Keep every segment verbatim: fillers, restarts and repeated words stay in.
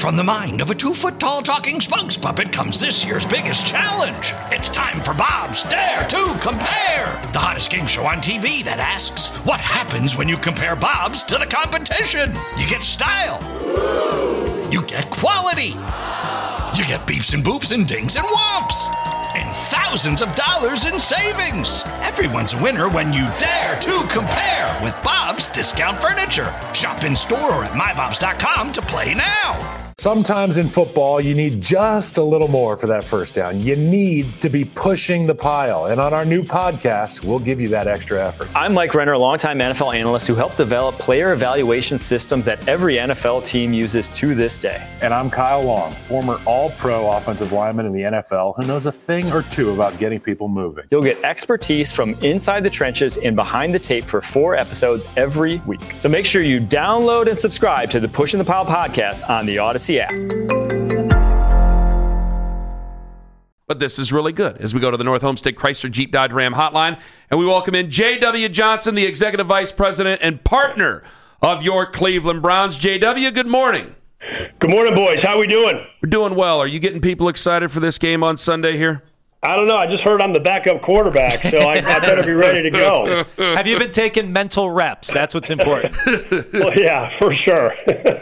from the mind of a two-foot-tall talking spokes puppet comes this year's biggest challenge. It's time for Bob's Dare to Compare, the hottest game show on T V that asks, what happens when you compare Bobs to the competition? You get style. You get quality. You get beeps and boops and dings and whomps. And thousands of dollars in savings. Everyone's a winner when you dare to compare with Bob's Discount Furniture. Shop in store or at my bobs dot com to play now. Sometimes in football, you need just a little more for that first down. You need to be pushing the pile. And on our new podcast, we'll give you that extra effort. I'm Mike Renner, a longtime N F L analyst who helped develop player evaluation systems that every N F L team uses to this day. And I'm Kyle Long, former all-pro offensive lineman in the N F L who knows a thing or two about getting people moving. You'll get expertise from inside the trenches and behind the tape for four episodes every week. So make sure you download and subscribe to the Pushing the Pile podcast on the Odyssey app. But this is really good as we go to the North Homestead Chrysler Jeep Dodge Ram hotline, and we welcome in J W. Johnson, the Executive Vice President and partner of your Cleveland Browns. J W, good morning. Good morning, boys. How we doing? We're doing well. Are you getting people excited for this game on Sunday here? I don't know. I just heard I'm the backup quarterback, so I, I better be ready to go. Have you been taking mental reps? That's what's important. Well, yeah, for sure.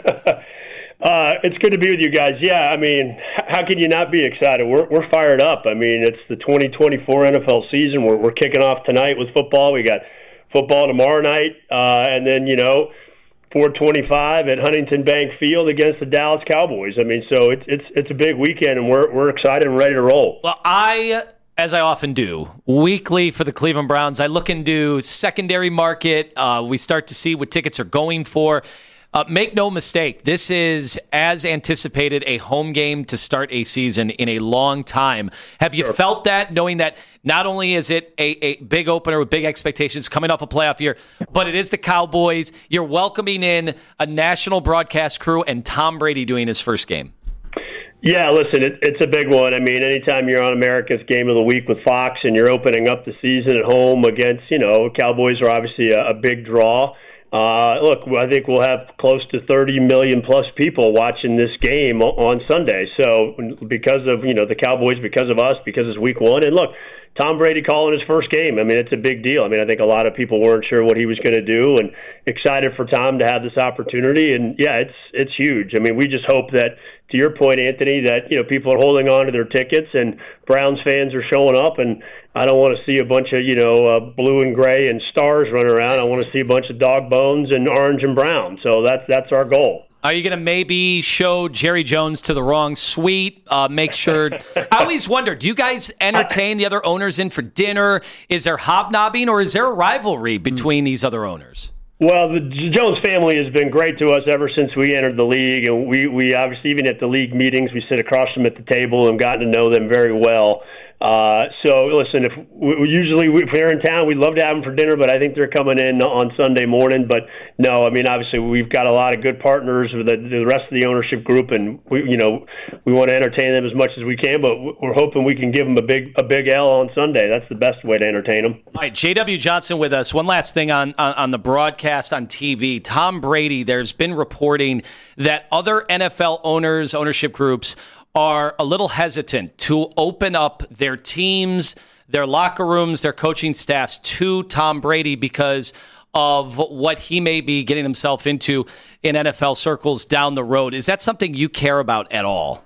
Uh, it's good to be with you guys. Yeah, I mean, how can you not be excited? We're we're fired up. I mean, it's the twenty twenty-four N F L season. We're we're kicking off tonight with football. We got football tomorrow night, uh, and then you know, four twenty-five at Huntington Bank Field against the Dallas Cowboys. I mean, so it's it's it's a big weekend, and we're we're excited and ready to roll. Well, I, as I often do, weekly for the Cleveland Browns, I look into secondary market. Uh, we start to see what tickets are going for. Uh, make no mistake, this is, as anticipated, a home game to start a season in a long time. Have you sure. felt that, knowing that not only is it a, a big opener with big expectations coming off a playoff year, but it is the Cowboys? You're welcoming in a national broadcast crew and Tom Brady doing his first game. Yeah, listen, it, it's a big one. I mean, anytime you're on America's Game of the Week with Fox and you're opening up the season at home against, you know, Cowboys are obviously a, a big draw. Uh, look, I think we'll have close to thirty million plus people watching this game on Sunday. So because of, you know, the Cowboys, because of us, because it's week one. And look, Tom Brady calling his first game. I mean, it's a big deal. I mean, I think a lot of people weren't sure what he was going to do and excited for Tom to have this opportunity. And yeah, it's, it's huge. I mean, we just hope that, to your point, Anthony, that, you know, people are holding on to their tickets and Browns fans are showing up. And I don't want to see a bunch of, you know, uh, blue and gray and stars running around. I want to see a bunch of dog bones and orange and brown. So that's that's our goal. Are you going to maybe show Jerry Jones to the wrong suite? Uh, make sure. I always wonder, do you guys entertain the other owners in for dinner? Is there hobnobbing, or is there a rivalry between these other owners? Well, the Jones family has been great to us ever since we entered the league, and we, we obviously, even at the league meetings, we sit across from them at the table and gotten to know them very well. Uh, so, listen, if we, usually we, if they're in town, we'd love to have them for dinner, but I think they're coming in on Sunday morning. But no, I mean, obviously, we've got a lot of good partners with the, the rest of the ownership group, and we, you know, we want to entertain them as much as we can. But we're hoping we can give them a big a big L on Sunday. That's the best way to entertain them. All right, J W. Johnson with us. One last thing on, on on the broadcast on T V. Tom Brady. There's been reporting that other N F L owners, ownership groups, are a little hesitant to open up their teams, their locker rooms, their coaching staffs to Tom Brady because of what he may be getting himself into in N F L circles down the road. Is that something you care about at all?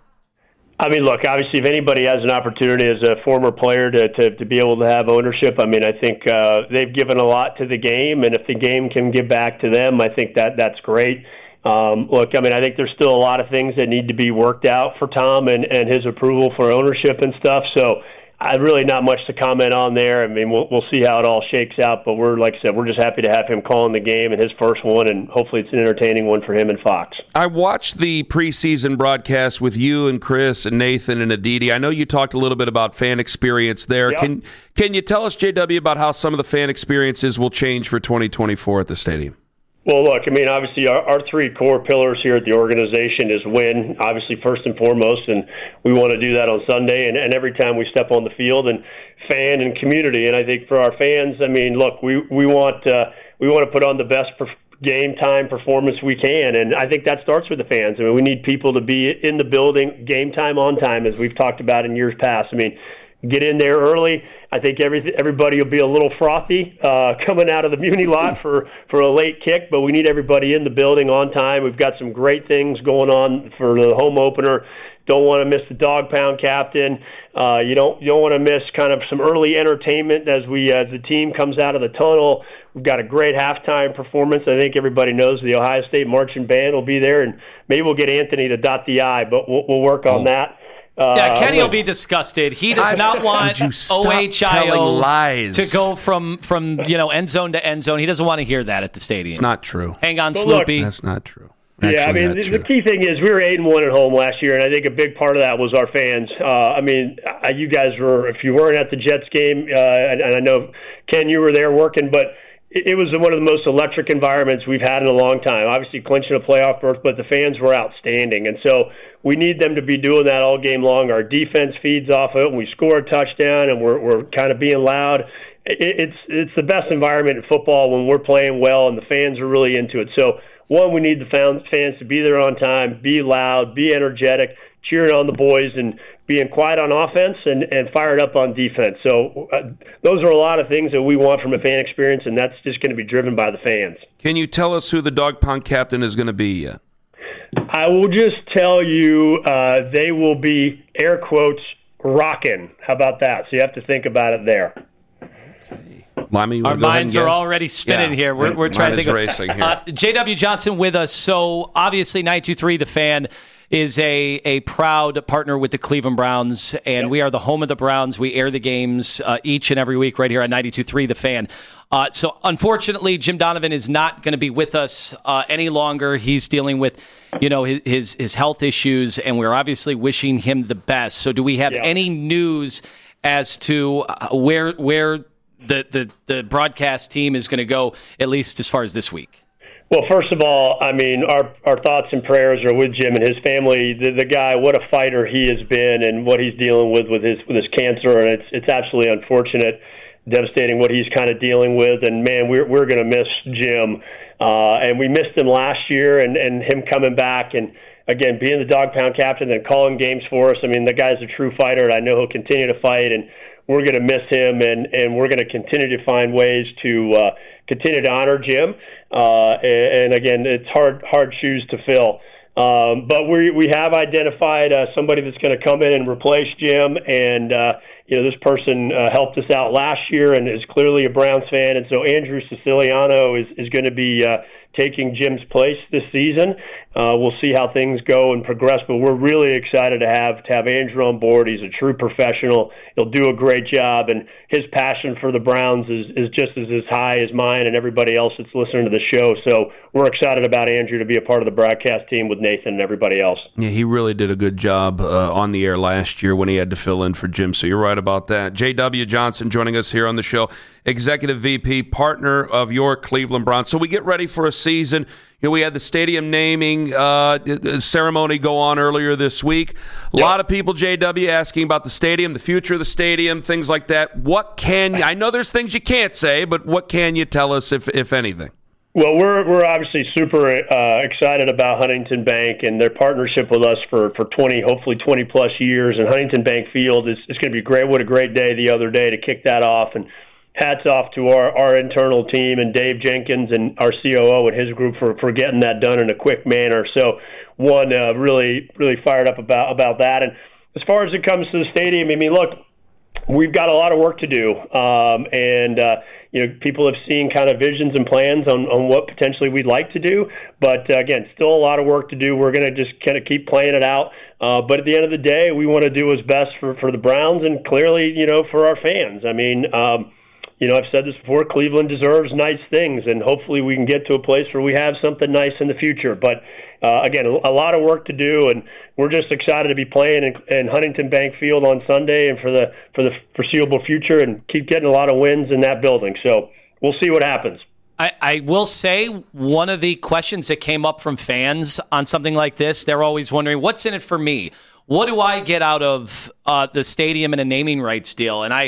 I mean, look, obviously, if anybody has an opportunity as a former player to, to, to be able to have ownership, I mean, I think uh, they've given a lot to the game, and if the game can give back to them, I think that that's great. Um, look, I mean, I think there's still a lot of things that need to be worked out for Tom and, and his approval for ownership and stuff. So I really not much to comment on there. I mean, we'll we'll see how it all shakes out. But we're, like I said, we're just happy to have him calling the game and his first one, and hopefully it's an entertaining one for him and Fox. I watched the preseason broadcast with you and Chris and Nathan and Aditi. I know you talked a little bit about fan experience there. Yep. Can can you tell us, J W, about how some of the fan experiences will change for twenty twenty-four at the stadium? Well, look, I mean, obviously our, our three core pillars here at the organization is win, obviously first and foremost, and we want to do that on Sunday and, and every time we step on the field, and fan and community. And I think for our fans, I mean, look, we, we want uh, we want to put on the best game time performance we can. And I think that starts with the fans. I mean, we need people to be in the building, game time, on time, as we've talked about in years past. I mean, get in there early. I think every, everybody will be a little frothy uh, coming out of the Muni lot for, for a late kick, but we need everybody in the building on time. We've got some great things going on for the home opener. Don't want to miss the dog pound captain. Uh, you don't you don't want to miss kind of some early entertainment as we as the team comes out of the tunnel. We've got a great halftime performance. I think everybody knows the Ohio State marching band will be there, and maybe we'll get Anthony to dot the I, but we'll, we'll work on oh. that. Uh, yeah, Kenny will be disgusted. He does not want O H I O lies. to go from, from you know end zone to end zone. He doesn't want to hear that at the stadium. It's not true. Hang on, but Sloopy. Look, that's not true. Actually, yeah, I mean, the, the key thing is we were eight and one at home last year, and I think a big part of that was our fans. Uh, I mean, you guys were, if you weren't at the Jets game, uh, and, and I know, Ken, you were there working, but it, it was one of the most electric environments we've had in a long time. Obviously, clinching a playoff berth, but the fans were outstanding, and so we need them to be doing that all game long. Our defense feeds off of it, and we score a touchdown, and we're, we're kind of being loud. It, it's it's the best environment in football when we're playing well, and the fans are really into it. So, one, we need the fans to be there on time, be loud, be energetic, cheering on the boys, and being quiet on offense and, and fired up on defense. So uh, those are a lot of things that we want from a fan experience, and that's just going to be driven by the fans. Can you tell us who the dog pound captain is going to be yet? I will just tell you uh, they will be, air quotes, rocking. How about that? So you have to think about it there. Limey, our minds are already spinning yeah. here. We're, we're trying to think of racing here. Uh, J W. Johnson with us. So obviously ninety-two point three The Fan is a, a proud partner with the Cleveland Browns, and yep. we are the home of the Browns. We air the games uh, each and every week right here on ninety-two point three The Fan. Uh, so unfortunately, Jim Donovan is not going to be with us uh, any longer. He's dealing with, you know, his his, his health issues, and we're obviously wishing him the best. So do we have yep. any news as to uh, where where the, the, the broadcast team is going to go, at least as far as this week? Well, first of all, I mean, our our thoughts and prayers are with Jim and his family. The, the guy, what a fighter he has been, and what he's dealing with with his with his cancer, and it's it's absolutely unfortunate, devastating what he's kind of dealing with. And man, we're we're going to miss Jim, uh, and we missed him last year, and and him coming back and again being the dog pound captain and calling games for us. I mean, the guy's a true fighter, and I know he'll continue to fight, and we're going to miss him, and, and we're going to continue to find ways to uh, continue to honor Jim. Uh, and, and again, it's hard hard shoes to fill. Um, but we we have identified uh, somebody that's going to come in and replace Jim. And uh, you know, this person uh, helped us out last year and is clearly a Browns fan. And so Andrew Siciliano is is going to be uh, taking Jim's place this season. Uh, we'll see how things go and progress, but we're really excited to have to have Andrew on board. He's a true professional. He'll do a great job, and his passion for the Browns is, is just as, as high as mine and everybody else that's listening to the show. So we're excited about Andrew to be a part of the broadcast team with Nathan and everybody else. Yeah, he really did a good job uh, on the air last year when he had to fill in for Jim, so you're right about that. J W. Johnson joining us here on the show, Executive V P, partner of your Cleveland Browns. So we get ready for a season. You know, we had the stadium naming uh, ceremony go on earlier this week. A yep. lot of people, J W, asking about the stadium, the future of the stadium, things like that. What can I know there's things you can't say, but what can you tell us, if if anything? Well, we're we're obviously super uh, excited about Huntington Bank and their partnership with us for, for twenty, hopefully twenty plus years. And Huntington Bank Field is it's going to be great. What a great day the other day to kick that off. And hats off to our, our internal team and Dave Jenkins and our C O O and his group for, for getting that done in a quick manner. So, one, uh, really, really fired up about, about that. And as far as it comes to the stadium, I mean, look, we've got a lot of work to do. Um, and, uh, you know, people have seen kind of visions and plans on, on what potentially we'd like to do. But, uh, again, still a lot of work to do. We're going to just kind of keep playing it out. Uh, but at the end of the day, we want to do what's best for, for the Browns and clearly, you know, for our fans. I mean, um, You know, I've said this before, Cleveland deserves nice things, and hopefully we can get to a place where we have something nice in the future. But, uh, again, a, a lot of work to do, and we're just excited to be playing in, in Huntington Bank Field on Sunday and for the for the foreseeable future and keep getting a lot of wins in that building. So we'll see what happens. I, I will say one of the questions that came up from fans on something like this, they're always wondering, what's in it for me? What do I get out of uh, the stadium and a naming rights deal? And I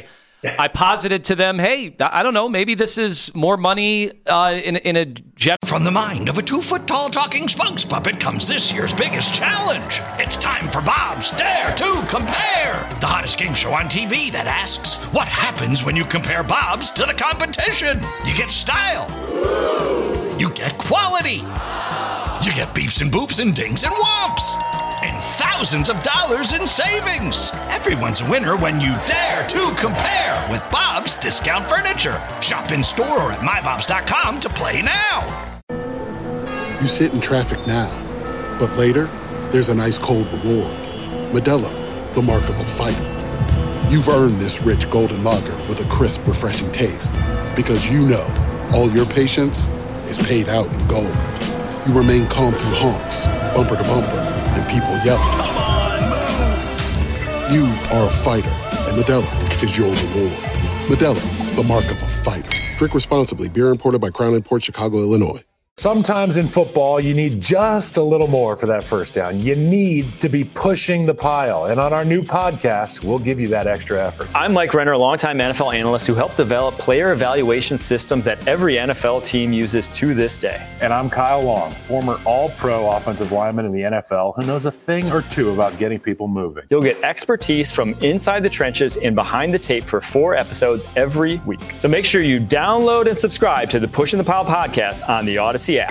I posited to them, hey, I don't know, maybe this is more money uh, in, in a jet. From the mind of a two-foot-tall talking spokes puppet comes this year's biggest challenge. It's time for Bob's Dare to Compare, the hottest game show on T V that asks, what happens when you compare Bob's to the competition? You get style. You get quality. You get beeps and boops and dings and whomps. And thousands of dollars in savings. Everyone's a winner when you dare to compare with Bob's Discount Furniture. Shop in store or at my bobs dot com to play now. You sit in traffic now, but later, there's an ice-cold reward. Modelo, the mark of a fighter. You've earned this rich golden lager with a crisp, refreshing taste. Because you know, all your patience is paid out in gold. You remain calm through honks, bumper to bumper, and people yelling. Come on, move! You are a fighter, and Modelo is your reward. Modelo, the mark of a fighter. Drink responsibly. Beer imported by Crown Imports, Chicago, Illinois. Sometimes in football, you need just a little more for that first down. You need to be pushing the pile. And on our new podcast, we'll give you that extra effort. I'm Mike Renner, a longtime N F L analyst who helped develop player evaluation systems that every N F L team uses to this day. And I'm Kyle Long, former all-pro offensive lineman in the N F L who knows a thing or two about getting people moving. You'll get expertise from inside the trenches and behind the tape for four episodes every week. So make sure you download and subscribe to the Pushing the Pile podcast on the Odyssey app.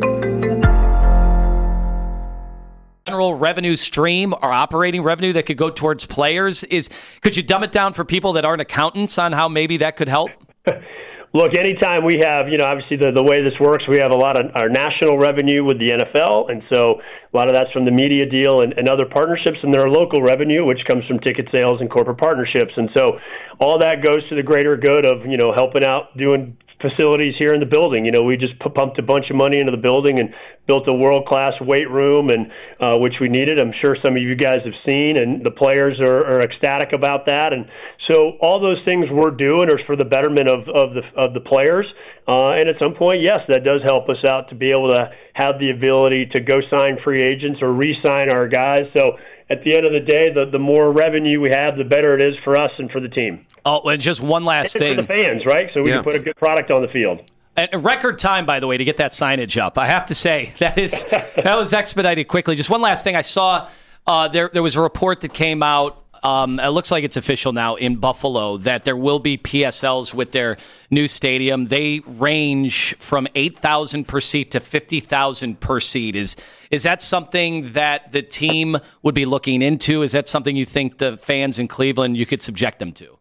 General revenue stream or operating revenue that could go towards players is, could you dumb it down for people that aren't accountants on how maybe that could help? Look, anytime we have, you know, obviously the, the way this works, we have a lot of our national revenue with the N F L, and so a lot of that's from the media deal and, and other partnerships, and there are local revenue, which comes from ticket sales and corporate partnerships, and so all that goes to the greater good of, you know, helping out, doing facilities here in the building. You know, we just p- pumped a bunch of money into the building and built a world-class weight room, and uh, which we needed. I'm sure some of you guys have seen, and the players are, are ecstatic about that. And so all those things we're doing are for the betterment of, of the of the players. Uh, and at some point, yes, that does help us out to be able to have the ability to go sign free agents or re-sign our guys. So at the end of the day, the, the more revenue we have, the better it is for us and for the team. Oh, and just one last and thing. For the fans, right? So we Yeah. can put a good product on the field. A record time, by the way, to get that signage up. I have to say that is that was expedited quickly. Just one last thing, I saw uh, there there was a report that came out. Um, it looks like it's official now in Buffalo that there will be P S Ls with their new stadium. They range from eight thousand per seat to fifty thousand per seat. Is is that something that the team would be looking into? Is that something you think the fans in Cleveland you could subject them to?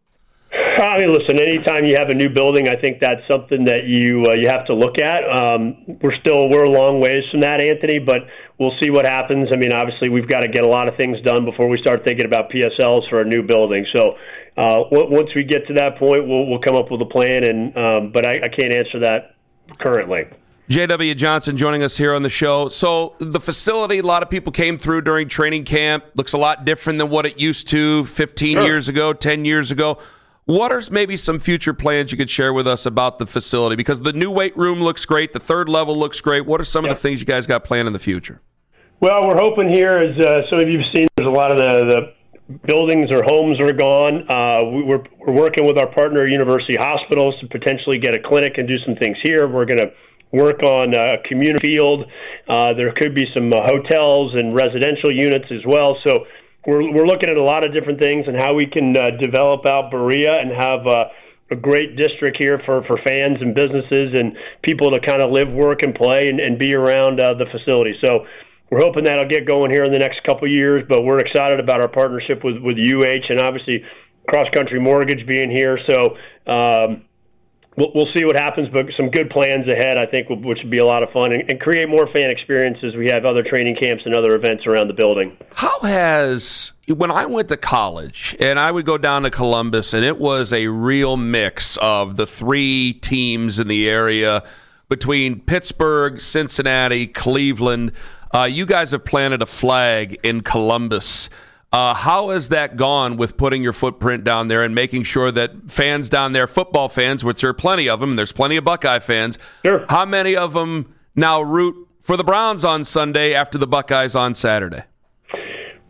I mean, listen, anytime you have a new building, I think that's something that you uh, you have to look at. Um, we're still we're a long ways from that, Anthony, but we'll see what happens. I mean, obviously, we've got to get a lot of things done before we start thinking about P S Ls for a new building. So uh, w- once we get to that point, we'll we'll come up with a plan. And um, but I, I can't answer that currently. J W. Johnson joining us here on the show. So the facility, a lot of people came through during training camp. Looks a lot different than what it used to fifteen Sure. years ago, ten years ago. What are maybe some future plans you could share with us about the facility? Because the new weight room looks great. The third level looks great. What are some Yeah. of the things you guys got planned in the future? Well, we're hoping here, as uh, some of you have seen, there's a lot of the, the buildings or homes are gone. Uh, we, we're, we're working with our partner, University Hospitals, to potentially get a clinic and do some things here. We're going to work on a community field. Uh, there could be some uh, hotels and residential units as well. So we're, we're looking at a lot of different things and how we can uh, develop out Berea and have uh, a great district here for, for fans and businesses and people to kind of live, work, and play and, and be around uh, the facility. So we're hoping that'll get going here in the next couple of years, but we're excited about our partnership with, with U H and obviously Cross Country Mortgage being here. So um, we'll, we'll see what happens, but some good plans ahead, I think, which would be a lot of fun and, and create more fan experiences. We have other training camps and other events around the building. How has, when I went to college and I would go down to Columbus and it was a real mix of the three teams in the area between Pittsburgh, Cincinnati, Cleveland. Uh, you guys have planted a flag in Columbus. Uh, how has that gone with putting your footprint down there and making sure that fans down there, football fans, which there are plenty of them, and there's plenty of Buckeye fans, Sure. How many of them now root for the Browns on Sunday after the Buckeyes on Saturday?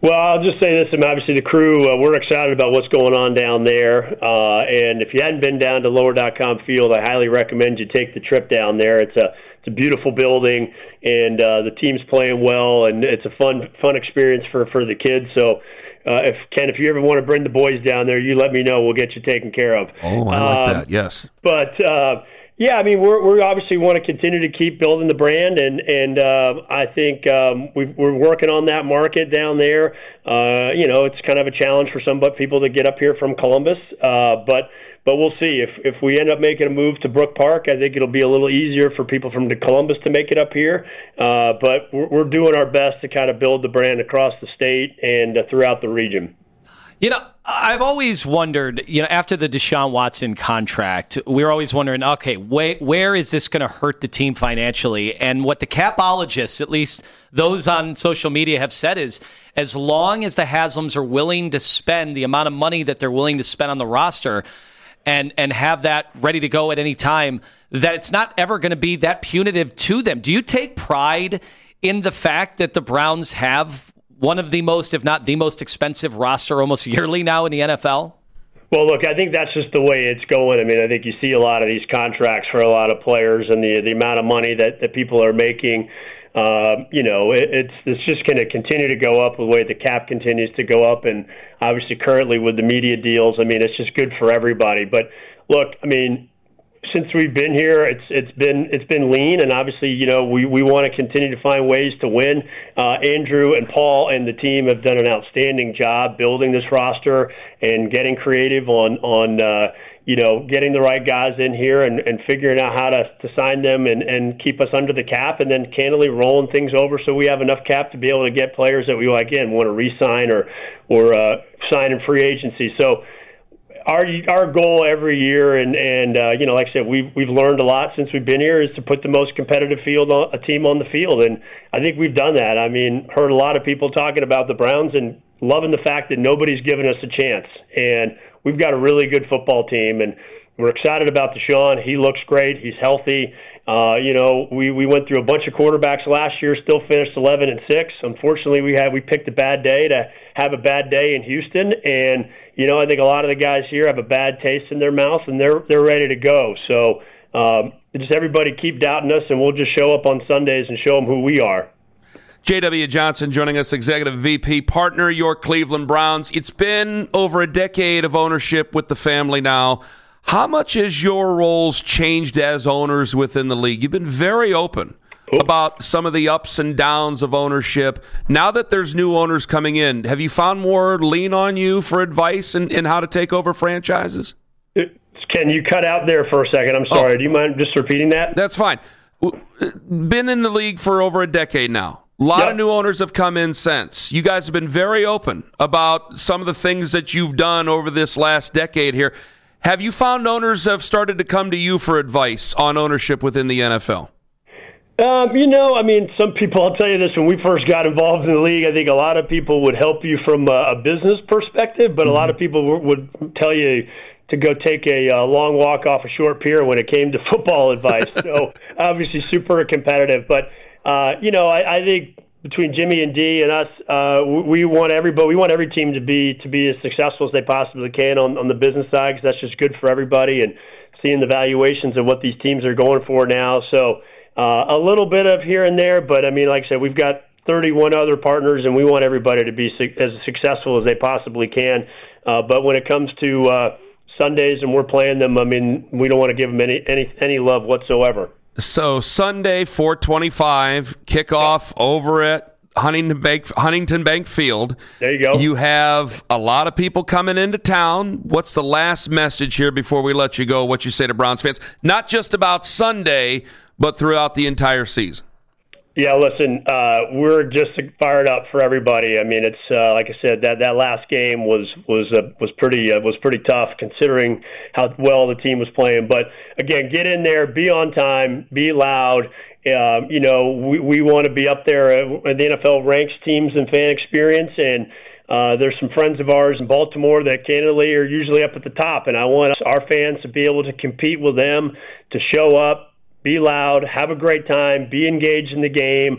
Well, I'll just say this, and obviously the crew, uh, we're excited about what's going on down there. Uh, and if you hadn't been down to lower dot com field, I highly recommend you take the trip down there. It's a it's a beautiful building, and uh, the team's playing well, and it's a fun fun experience for, for the kids. So, uh, if Ken, if you ever want to bring the boys down there, you let me know. We'll get you taken care of. Oh, I like um, that. Yes. But uh, yeah, I mean, we're we obviously want to continue to keep building the brand, and and uh, I think um, we, we're working on that market down there. Uh, you know, it's kind of a challenge for some people to get up here from Columbus, uh, but but we'll see if if we end up making a move to Brook Park. I think it'll be a little easier for people from Columbus to make it up here. Uh, but we're, we're doing our best to kind of build the brand across the state and uh, throughout the region. You know, I've always wondered, you know, after the Deshaun Watson contract, we were always wondering, okay, wh- where is this going to hurt the team financially? And what the capologists, at least those on social media, have said is, as long as the Haslams are willing to spend the amount of money that they're willing to spend on the roster and, and have that ready to go at any time, that it's not ever going to be that punitive to them. Do you take pride in the fact that the Browns have one of the most, if not the most expensive roster almost yearly now in the N F L? Well, look, I think that's just the way it's going. I mean, I think you see a lot of these contracts for a lot of players and the the amount of money that, that people are making. Uh, you know, it, it's it's just going to continue to go up the way the cap continues to go up. And obviously currently with the media deals, I mean, it's just good for everybody. But look, I mean, since we've been here, it's it's been it's been lean, and obviously, you know, we, we want to continue to find ways to win. Uh, Andrew and Paul and the team have done an outstanding job building this roster and getting creative on on uh, you know, getting the right guys in here and, and figuring out how to, to sign them and, and keep us under the cap, and then candidly rolling things over so we have enough cap to be able to get players that we again want to re-sign or or uh, sign in free agency. So. Our our goal every year, and and uh, you know, like I said, we've we've learned a lot since we've been here, is to put the most competitive field on, a team on the field, and I think we've done that. I mean, heard a lot of people talking about the Browns and loving the fact that nobody's given us a chance, and we've got a really good football team, and we're excited about Deshaun. He looks great. He's healthy. Uh, you know, we, we went through a bunch of quarterbacks last year, still finished eleven and six. Unfortunately, we had we picked a bad day to have a bad day in Houston, and you know, I think a lot of the guys here have a bad taste in their mouth, and they're they're ready to go. So um, just everybody keep doubting us, and we'll just show up on Sundays and show them who we are. J W. Johnson joining us, Executive V P, partner, your Cleveland Browns. It's been over a decade of ownership with the family now. How much has your roles changed as owners within the league? You've been very open about some of the ups and downs of ownership. Now that there's new owners coming in, have you found more lean on you for advice in, in how to take over franchises? Can you cut out there for a second? I'm sorry. Oh, do you mind just repeating that? That's fine. Been in the league for over a decade now. A lot yep. of new owners have come in since. You guys have been very open about some of the things that you've done over this last decade here. Have you found owners have started to come to you for advice on ownership within the N F L? Um, you know, I mean, some people, I'll tell you this, when we first got involved in the league, I think a lot of people would help you from a, a business perspective, but a lot of people w- would tell you to go take a uh, long walk off a short pier when it came to football advice. So obviously super competitive. But, uh, you know, I, I think between Jimmy and Dee and us, uh, we, we want everybody, we want every team to be to be as successful as they possibly can on, on the business side, because that's just good for everybody, and seeing the valuations of what these teams are going for now. So, Uh, a little bit of here and there, but I mean, like I said, we've got thirty-one other partners, and we want everybody to be su- as successful as they possibly can. Uh, but when it comes to uh, Sundays and we're playing them, I mean, we don't want to give them any any, any love whatsoever. So Sunday, four twenty-five, kickoff yeah. over at Huntington Bank, Huntington Bank Field. There you go. You have a lot of people coming into town. What's the last message here before we let you go, what you say to Browns fans? Not just about Sunday, but throughout the entire season. Yeah, listen, uh, we're just fired up for everybody. I mean, it's uh, like I said, that, that last game was was uh, was pretty uh, was pretty tough considering how well the team was playing. But again, get in there, be on time, be loud. Uh, you know, we, we want to be up there. Uh, the N F L ranks teams and fan experience, and uh, there's some friends of ours in Baltimore that candidly are usually up at the top, and I want our fans to be able to compete with them, to show up, be loud, have a great time, be engaged in the game.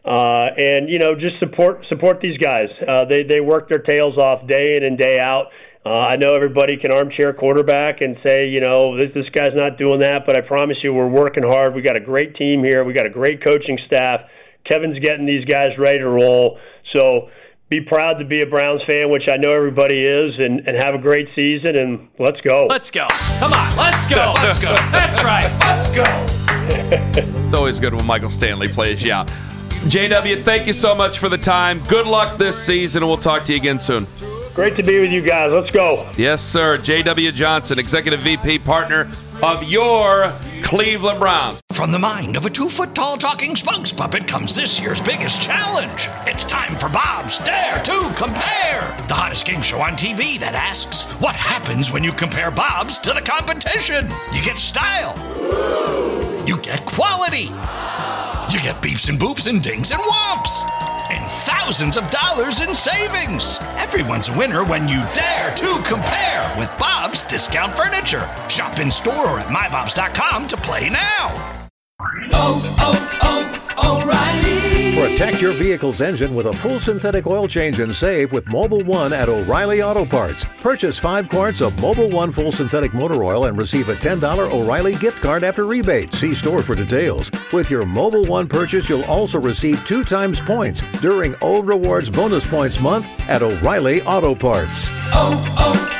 uh, and you know, just support support these guys. Uh, they they work their tails off day in and day out. Uh, I know everybody can armchair quarterback and say, you know, this this guy's not doing that, but I promise you, we're working hard. We got a great team here. We got a great coaching staff. Kevin's getting these guys ready to roll. So be proud to be a Browns fan, which I know everybody is, and, and have a great season, and let's go. Let's go. Come on, let's go. Let's go. That's right. Let's go. It's always good when Michael Stanley plays you out. J W, thank you so much for the time. Good luck this season, and we'll talk to you again soon. Great to be with you guys. Let's go. Yes, sir. J W. Johnson, Executive V P, partner of your Cleveland Browns. From the mind of a two-foot-tall talking spokes puppet comes this year's biggest challenge. It's time for Bob's Dare to Compare, the hottest game show on T V that asks, what happens when you compare Bob's to the competition? You get style. You get quality. You get beeps and boops and dings and whomps. And thousands of dollars in savings. Everyone's a winner when you dare to compare with Bob's Discount Furniture. Shop in store or at my bobs dot com to play now. Oh, oh, oh, O'Reilly. Protect your vehicle's engine with a full synthetic oil change and save with Mobil one at O'Reilly Auto Parts. Purchase five quarts of Mobil one full synthetic motor oil and receive a ten dollars O'Reilly gift card after rebate. See store for details. With your Mobil one purchase, you'll also receive two times points during O Rewards Bonus Points Month at O'Reilly Auto Parts. Oh,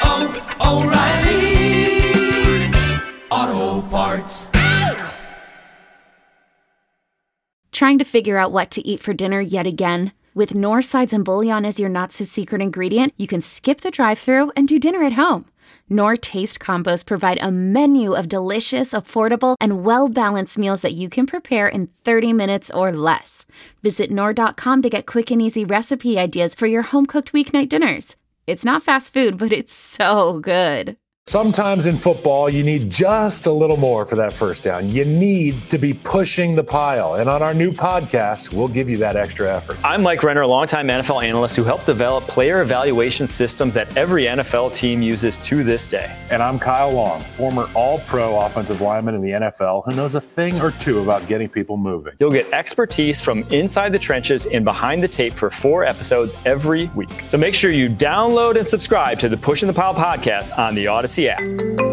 oh, oh, O'Reilly Auto Parts. Trying to figure out what to eat for dinner yet again? With Knorr Sides and Bouillon as your not-so-secret ingredient, you can skip the drive-thru and do dinner at home. Knorr Taste Combos provide a menu of delicious, affordable, and well-balanced meals that you can prepare in thirty minutes or less. Visit Knorr dot com to get quick and easy recipe ideas for your home-cooked weeknight dinners. It's not fast food, but it's so good. Sometimes in football, you need just a little more for that first down. You need to be pushing the pile. And on our new podcast, we'll give you that extra effort. I'm Mike Renner, a longtime N F L analyst who helped develop player evaluation systems that every N F L team uses to this day. And I'm Kyle Long, former all-pro offensive lineman in the N F L who knows a thing or two about getting people moving. You'll get expertise from inside the trenches and behind the tape for four episodes every week. So make sure you download and subscribe to the Pushing the Pile podcast on the Odyssey app.